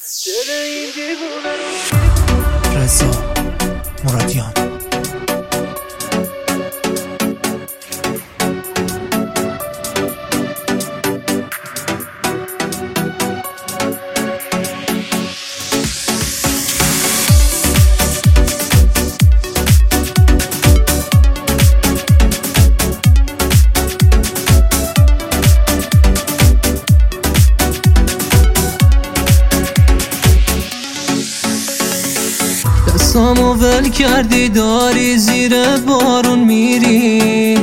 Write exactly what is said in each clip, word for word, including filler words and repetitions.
رضا مرادیان. دستامو ول کردی داری زیر بارون میری،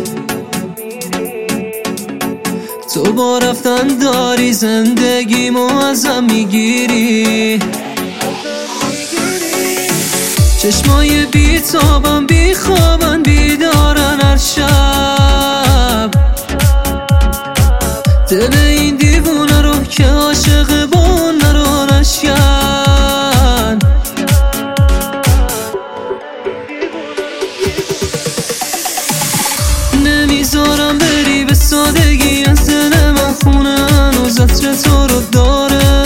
تو با رفتن داری زندگیمو ازم میگیری. چشمای بیتابم بیخوابن بیدارن هر شب، دل این دیوونه رو که عاشق با نرو نشکن. نمیذارم بری به سادگی، از دل من خونه هنوز عطر تو رو داره.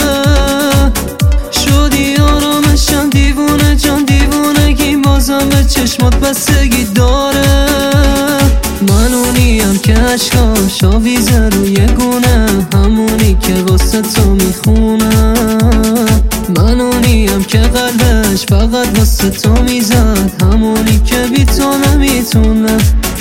شدی آرامشم دیوونه جان، دیوونگی بازم به چشمات بستگی داره. من اونیم که عشقاش آویزه روی گونه، همونی که واسه تو میخونه. من اونیم که قلبش فقط واسه تو میزد، همونی که بی تو نمیتونه.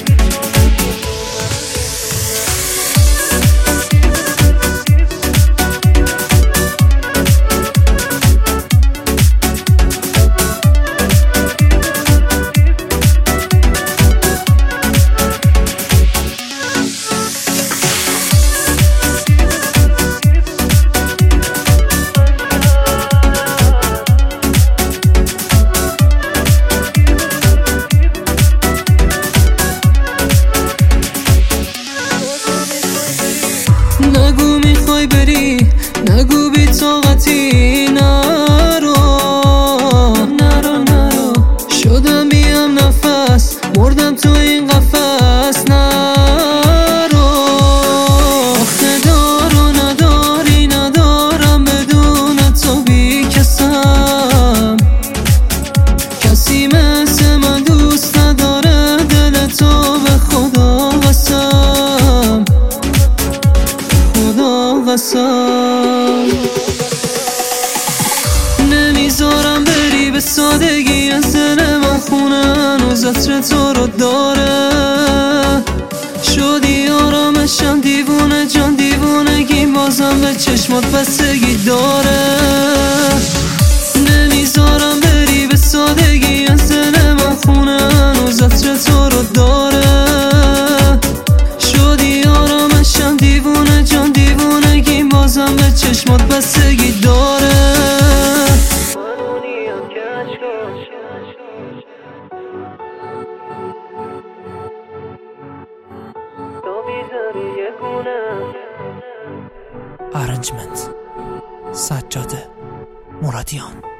نگو میخوای بری، نگو بی طاقتی، نرو نرو نرو. شدم بیم نفس، مردم تو این قفس، نرو. آخه دار و نداری ندارم بدون تو بی کسم. کسی مثل من دوست نداره دل تو، به خدا قسم قسم. نمیذارم بری به سادگی، از دل من خونه هنوز عطر تو رو داره. شدی آرامشم دیوونه جان، دیوونگی بازم به چشمات بستگی داره. نمیذارم بری به سادگی، از دل من خونه هنوز عطر تو رو داره. شدی آرامشم دیوونه جان، دیوونگی بازم به چشمات بستگی داره. ارنجمنت سجاده مرادیان.